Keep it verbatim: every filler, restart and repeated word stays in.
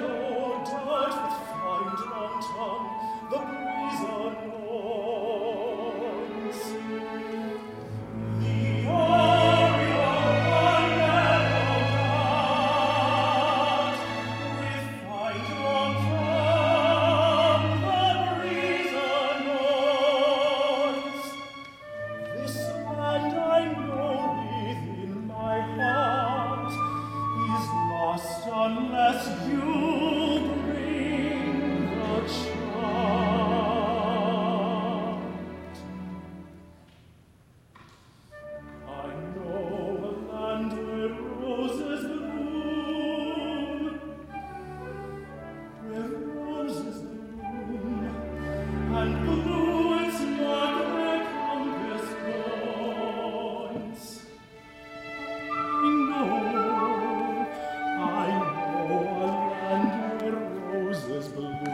no doubt would find long tongue the breeze annoys. The Oriole narrow doubt with find long tongue the breeze annoys. This land I know within my heart is lost unless you bring the chant. I know a land where roses bloom, where roses bloom, and bluets mark their compass points. I know, I know a land where roses bloom.